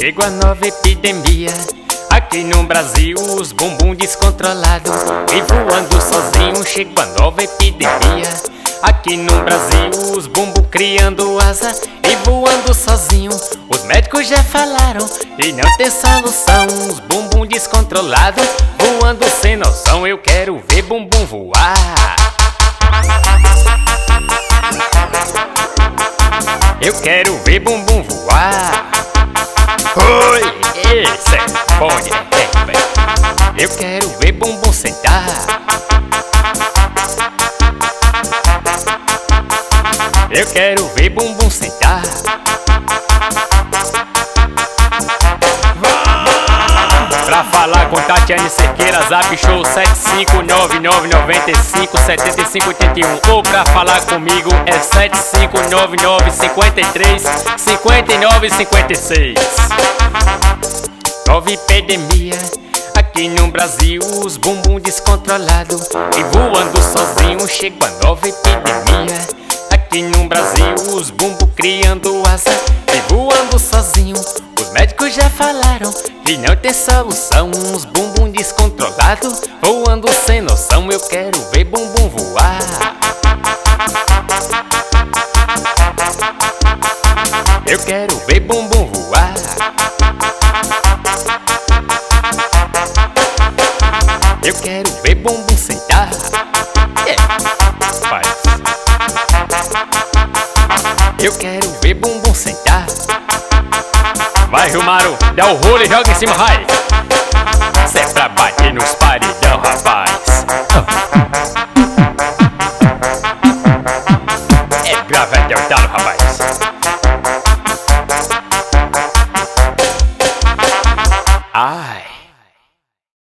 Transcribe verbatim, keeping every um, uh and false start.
chegou a nova epidemia. Aqui no Brasil os bumbum descontrolados e voando sozinho, chegou a nova epidemia. Aqui no Brasil os bumbum criando asa e voando sozinho. Os médicos já falaram e não tem solução. Os bumbum descontrolados voando sem noção. Eu quero ver bumbum voar. Eu quero ver bumbum voar. Oi, esse é bom de é, eu quero ver bumbum sentar. Eu quero ver bumbum sentar. Pra falar com Tatiane Cerqueira, Zap Show sete cinco nove nove nove cinco sete cinco oito um. Ou pra falar comigo é sete cinco nove nove cinco três cinco nove cinco seis. Nova epidemia aqui no Brasil, os bumbum descontrolados e voando sozinho, chegou a nova epidemia. Aqui no Brasil os bumbum criando asa e voando sozinho. Os médicos já falaram que não tem solução. Os bumbum descontrolados voando sem noção. Eu quero ver bumbum voar. Eu quero ver bumbum voar. Eu quero ver bumbum sentar. Yeah. Faz. Eu quero ver bumbum sentar. Vai, Romário, dá o rolo e joga em cima, vai. Cê é pra bater nos paredão, rapaz. É grave até o talo, rapaz.